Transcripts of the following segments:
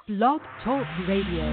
Blog Talk Radio.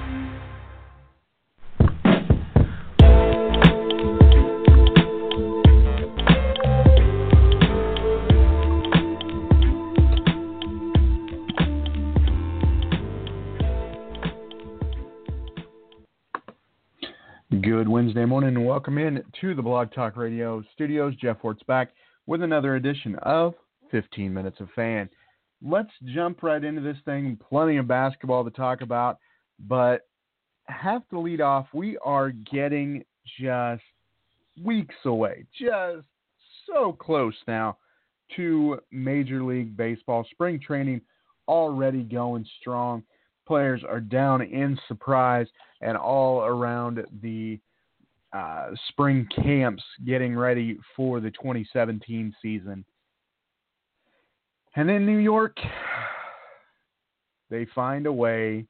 Good Wednesday morning and welcome in to the Blog Talk Radio studios. Jeff Hortz back with another edition of 15 Minutes of Fan. Let's jump right into this thing. Plenty of basketball to talk about, but have to lead off. We are getting just weeks away, just so close now to Major League Baseball. Spring training already going strong. Players are down in Surprise and all around the spring camps getting ready for the 2017 season. And in New York, they find a way,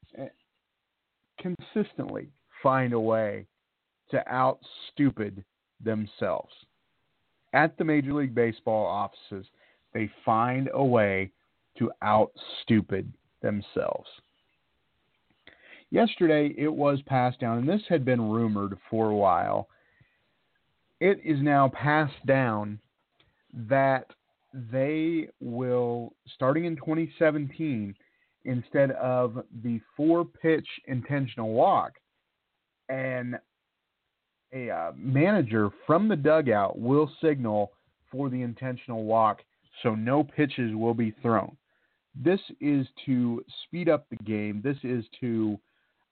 consistently find a way to out-stupid themselves. At the Major League Baseball offices, they find a way to out-stupid themselves. Yesterday, it was passed down, and this had been rumored for a while. It is now passed down that they will, starting in 2017, instead of the 4-pitch intentional walk, and a manager from the dugout will signal for the intentional walk, so no pitches will be thrown. This is to speed up the game. This is to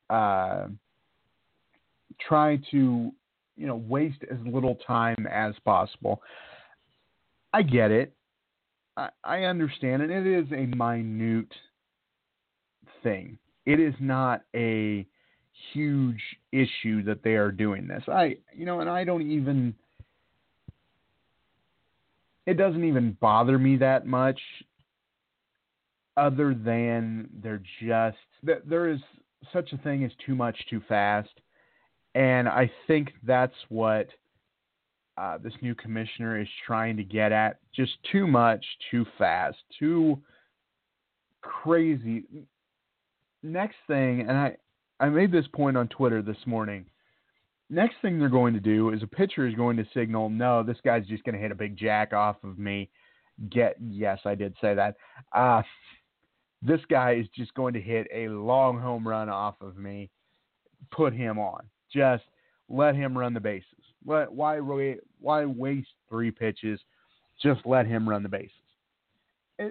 try to, waste as little time as possible. I get it. I understand it. It is a minute thing. It is not a huge issue that they are doing this. And I don't even, it doesn't even bother me that much, other than there is such a thing as too much too fast. And I think that's what this new commissioner is trying to get at. Just too much, too fast, too crazy. Next thing, and I made this point on Twitter this morning. Next thing they're going to do is a pitcher is going to signal, no, this guy's just going to hit a big jack off of me. Yes, I did say that. This guy is just going to hit a long home run off of me. Put him on. Just let him run the bases. Why waste 3 pitches? Just let him run the bases. It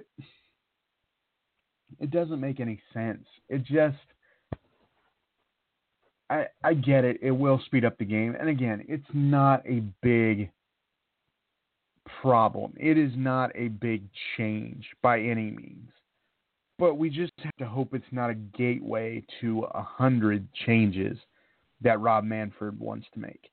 doesn't make any sense. It just, I get it. It will speed up the game. And again, it's not a big problem. It is not a big change by any means. But we just have to hope it's not a gateway to 100 changes that Rob Manfred wants to make.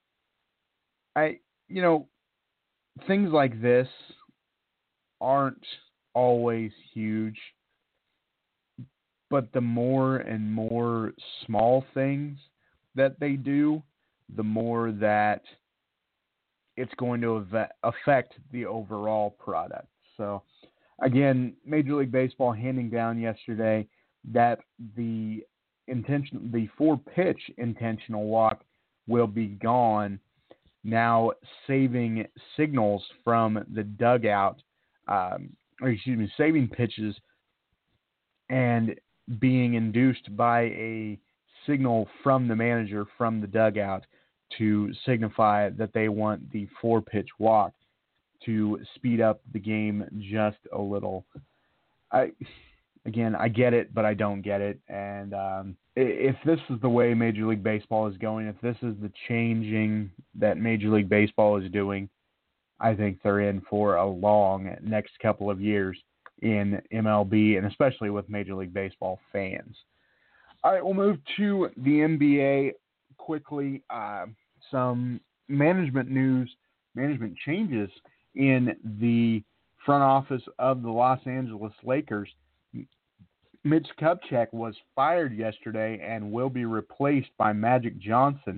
Things like this aren't always huge, but the more and more small things that they do, the more that it's going to affect the overall product. So, again, Major League Baseball handing down yesterday that the 4-pitch intentional walk will be gone, now saving signals from the dugout, saving pitches and being induced by a signal from the manager from the dugout to signify that they want the 4-pitch walk to speed up the game just a little. I get it, but I don't get it. And if this is the way Major League Baseball is going, if this is the changing that Major League Baseball is doing, I think they're in for a long next couple of years in MLB, and especially with Major League Baseball fans. All right, we'll move to the NBA quickly. Some management news, management changes in the front office of the Los Angeles Lakers. Mitch Kupchak was fired yesterday and will be replaced by Magic Johnson.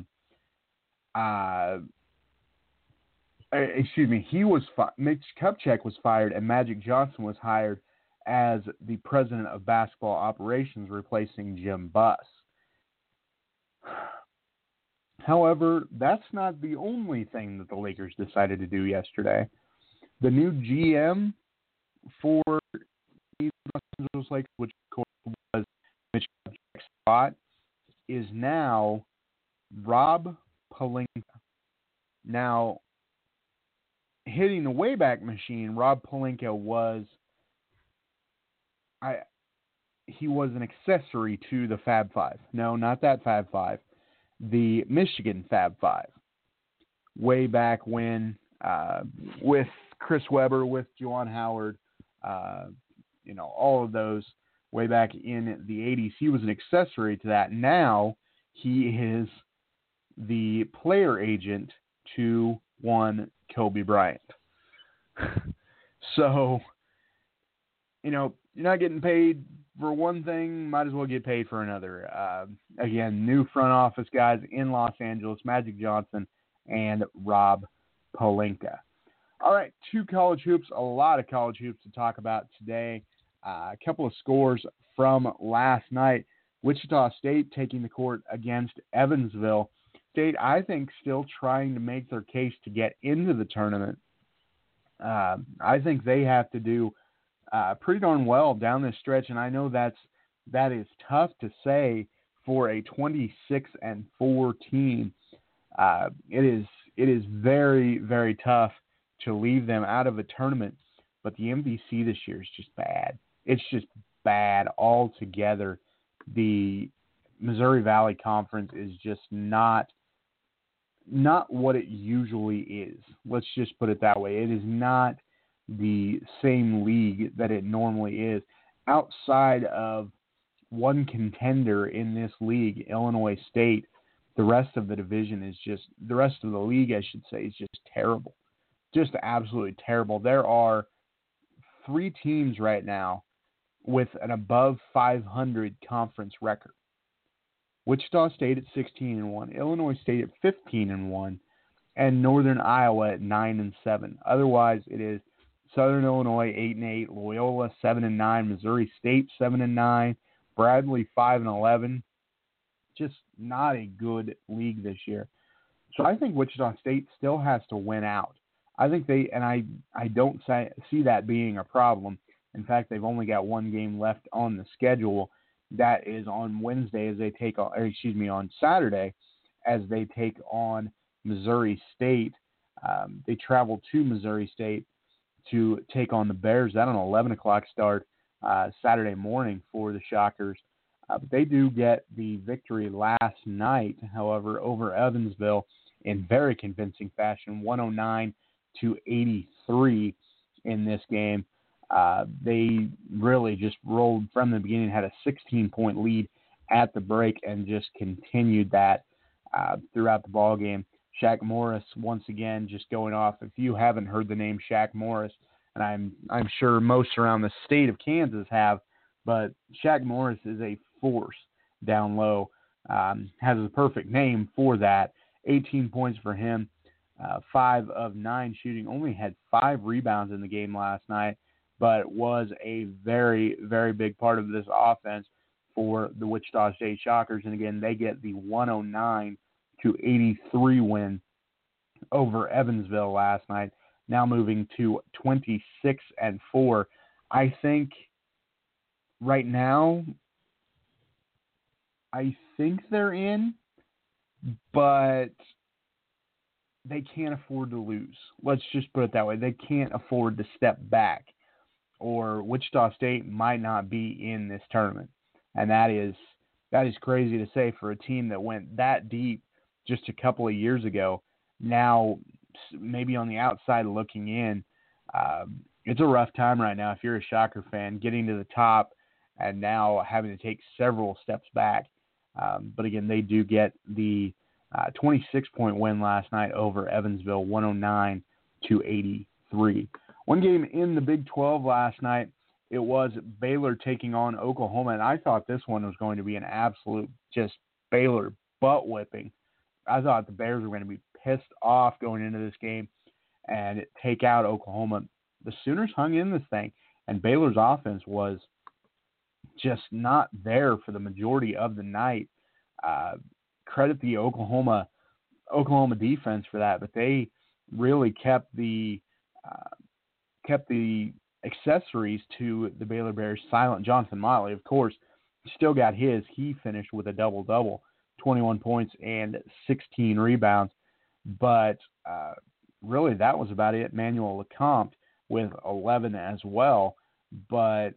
Mitch Kupchak was fired and Magic Johnson was hired as the president of basketball operations, replacing Jim Buss. However, that's not the only thing that the Lakers decided to do yesterday. The new GM for the Los Angeles Lakers, which of course was Mitch Kupchak's spot, is now Rob Pelinka. Now, hitting the Wayback Machine, Rob Pelinka was he was an accessory to the Fab Five. No, not that Fab Five. The Michigan Fab Five. Way back when, with Chris Webber, with Juwan Howard, all of those way back in the 80s. He was an accessory to that. Now he is the player agent to one Kobe Bryant. So, you're not getting paid for one thing, might as well get paid for another. Again, new front office guys in Los Angeles, Magic Johnson and Rob Pelinka. All right, a lot of college hoops to talk about today. A couple of scores from last night. Wichita State taking the court against Evansville. State, I think, still trying to make their case to get into the tournament. I think they have to do pretty darn well down this stretch, and I know that is tough to say for a 26-4 team. It is very, very tough to leave them out of a tournament, but the MVC this year is just bad. It's just bad altogether. The Missouri Valley Conference is just not what it usually is. Let's just put it that way. It is not the same league that it normally is. Outside of one contender in this league, Illinois State, the rest of the division is the rest of the league, I should say, is just terrible. Just absolutely terrible. There are 3 teams right now with an above 500 conference record. Wichita State at 16-1, Illinois State at 15-1, and Northern Iowa at 9-7. Otherwise, it is Southern Illinois 8-8, Loyola 7-9, Missouri State 7-9, Bradley 5-11. Just not a good league this year. So I think Wichita State still has to win out. I think I don't see that being a problem. In fact, they've only got one game left on the schedule. That is on Wednesday on Saturday as they take on Missouri State. They travel to Missouri State to take on the Bears. That's an 11 o'clock start Saturday morning for the Shockers. But they do get the victory last night, however, over Evansville in very convincing fashion, 109-83 in this game. They really just rolled from the beginning, had a 16-point lead at the break, and just continued that throughout the ball game. Shaq Morris, once again, just going off. If you haven't heard the name Shaq Morris, and I'm sure most around the state of Kansas have, but Shaq Morris is a force down low. Has a perfect name for that. 18 points for him, 5 of 9 shooting. Only had 5 rebounds in the game last night, but was a very, very big part of this offense for the Wichita State Shockers. And again, they get the 109-83 win over Evansville last night. Now moving to 26-4. I think right now, they're in, but they can't afford to lose. Let's just put it that way. They can't afford to step back, or Wichita State might not be in this tournament. And that is crazy to say for a team that went that deep just a couple of years ago. Now, maybe on the outside looking in, it's a rough time right now if you're a Shocker fan, getting to the top and now having to take several steps back. But again, they do get the 26-point win last night over Evansville, 109-83. One game in the Big 12 last night, it was Baylor taking on Oklahoma, and I thought this one was going to be an absolute just Baylor butt whipping. I thought the Bears were going to be pissed off going into this game and take out Oklahoma. The Sooners hung in this thing, And Baylor's offense was just not there for the majority of the night. Credit the Oklahoma defense for that, but they really kept the accessories to the Baylor Bears silent. Jonathan Motley, of course, still got his. He finished with a double-double, 21 points and 16 rebounds. But really, that was about it. Manuel Lecomte with 11 as well. But,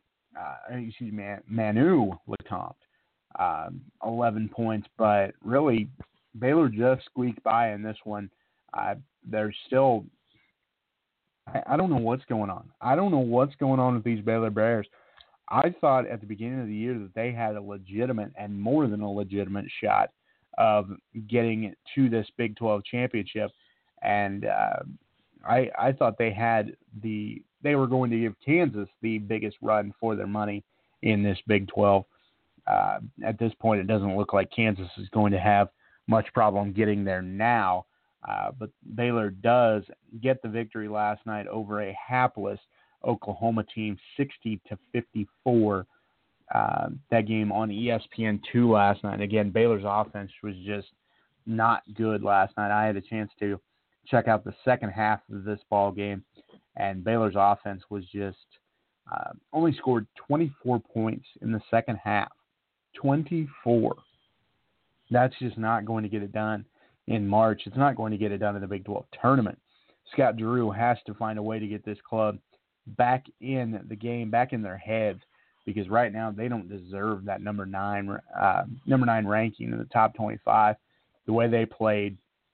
Manu Lecomte, 11 points. But really, Baylor just squeaked by in this one. There's still – I don't know what's going on. I don't know what's going on with these Baylor Bears. I thought at the beginning of the year that they had a legitimate and more than a legitimate shot of getting to this Big 12 championship. And I thought they were going to give Kansas the biggest run for their money in this Big 12. At this point, it doesn't look like Kansas is going to have much problem getting there now. But Baylor does get the victory last night over a hapless Oklahoma team, 60-54. That game on ESPN2 last night. Again, Baylor's offense was just not good last night. I had a chance to check out the second half of this ball game, and Baylor's offense was just only scored 24 points in the second half. 24. That's just not going to get it done in March. It's not going to get it done in the Big 12 tournament. Scott Drew has to find a way to get this club back in the game, back in their heads, because right now they don't deserve that number 9 ranking in the top 25. The way they played,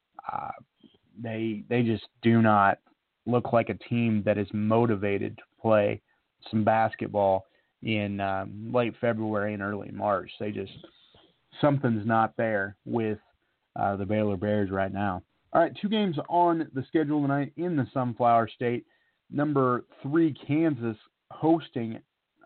they just do not look like a team that is motivated to play some basketball in late February and early March. Something's not there with the Baylor Bears right now. All right, 2 games on the schedule tonight in the Sunflower State. Number 3, Kansas hosting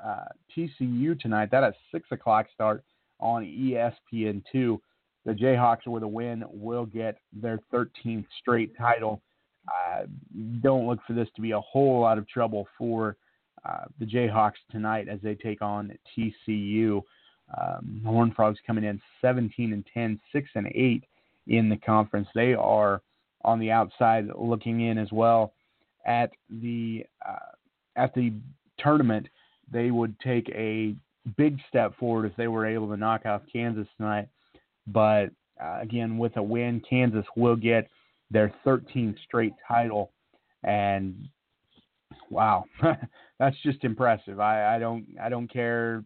TCU tonight. That at 6 o'clock start on ESPN2. The Jayhawks, with a win, will get their 13th straight title. Don't look for this to be a whole lot of trouble for the Jayhawks tonight as they take on TCU. The Horned Frogs coming in 17-10, 6-8 in the conference. They are on the outside looking in as well at the tournament. They would take a big step forward if they were able to knock off Kansas tonight. But again, with a win, Kansas will get their 13th straight title. And wow, that's just impressive. I don't care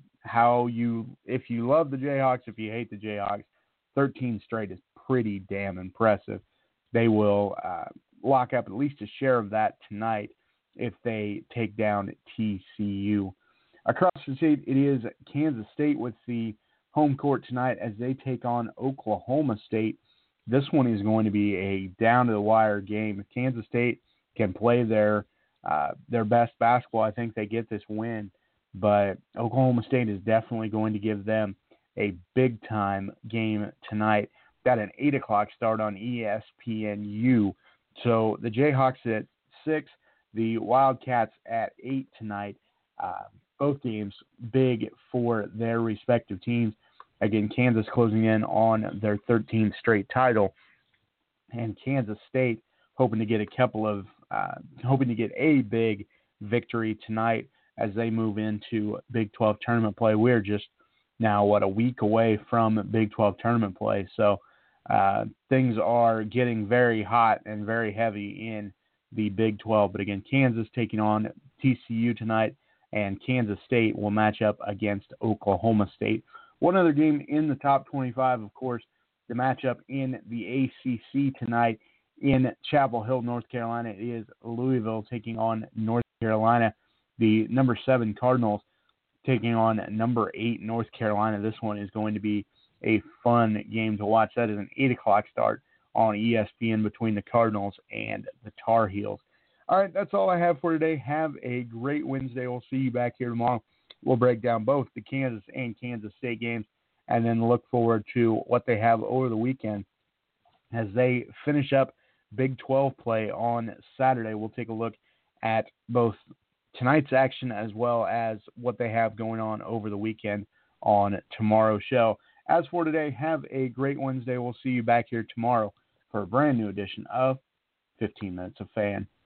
if you love the Jayhawks, if you hate the Jayhawks, 13 straight is pretty damn impressive. They will lock up at least a share of that tonight if they take down TCU. Across the state, it is Kansas State with the home court tonight as they take on Oklahoma State. This one is going to be a down-to-the-wire game. If Kansas State can play their best basketball, I think they get this win. But Oklahoma State is definitely going to give them a big-time game tonight. Got an 8 o'clock start on ESPNU. So the Jayhawks at 6, the Wildcats at 8 tonight. Both games big for their respective teams. Again, Kansas closing in on their 13th straight title, and Kansas State hoping to get a big victory tonight as they move into Big 12 tournament play. We're just now, a week away from Big 12 tournament play. So things are getting very hot and very heavy in the Big 12. But again, Kansas taking on TCU tonight, and Kansas State will match up against Oklahoma State. One other game in the top 25, of course, the matchup in the ACC tonight in Chapel Hill, North Carolina. It is Louisville taking on North Carolina. The number 7 Cardinals taking on number 8 North Carolina. This one is going to be a fun game to watch. That is an 8 o'clock start on ESPN between the Cardinals and the Tar Heels. All right, that's all I have for today. Have a great Wednesday. We'll see you back here tomorrow. We'll break down both the Kansas and Kansas State games and then look forward to what they have over the weekend as they finish up Big 12 play on Saturday. We'll take a look at both tonight's action as well as what they have going on over the weekend on tomorrow's show. As for today, have a great Wednesday. We'll see you back here tomorrow for a brand new edition of 15 Minutes of Fan.